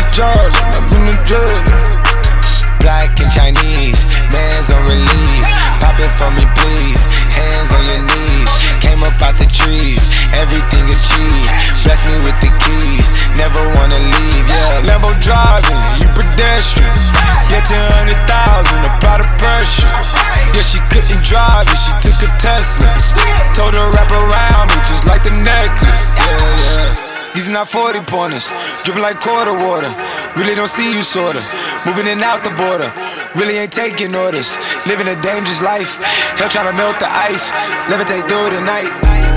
jars, I'm in the drug. Black and Chinese, man's on relief. Pop it for me, please. Hands on your knees. Came up out the trees, everything achieved. Bless me with the keys, never wanna leave. Yeah, Lambo driving, you pedestrian. Yeah, 200,000, about a pressure. Yeah, she couldn't drive it, she took a Tesla. Told her wrap around me just like the necklace. Yeah. These are not 40 pointers, dripping like quarter water. Really don't see you sorta, moving in and out the border. Really ain't taking orders, living a dangerous life. Hell tryna melt the ice, levitate through the night.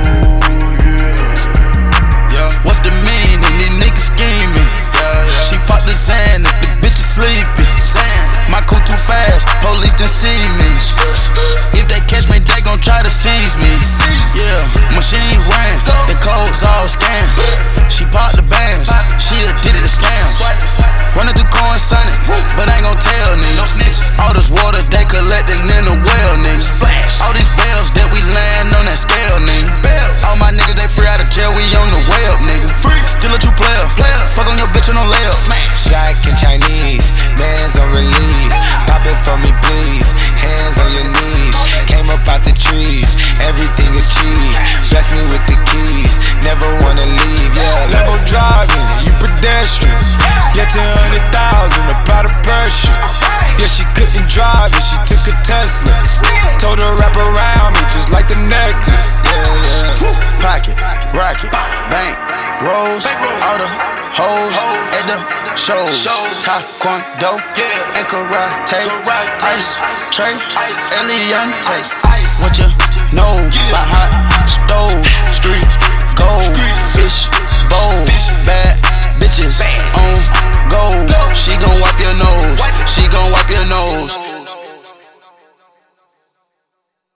What's the meaning? These niggas scheming. She popped the sand, the bitch is sleeping. My crew too fast, police done see me. If they catch me, they gon' try to seize me. Yeah, machine ran, the codes all scanned. She popped the bands, she did it to scam. Running through coin sunny, but ain't gon' tell niggas. All this water they collecting in the well, niggas. All these bells that we land on that scale, nigga. All my niggas they free out of jail, we on the way up, nigga. Still a true player. Fuck on your bitch on no layup. Black and Chinese, man's on relief. Pop it for me, please. Hands on your knees. Came up out the trees, everything achieved. Bless me with the keys, never wanna leave. Yeah, Lambo driving, you pedestrian. Yeah, 200,000, about a pressure. Yeah, she couldn't drive it, she took a Tesla. Told her wrap around me just like the necklace. Yeah. Pocket, rocket, bank, rolls, all the hoes at the shows. Taekwondo and karate, ice, Trey, Eliante. What you know about how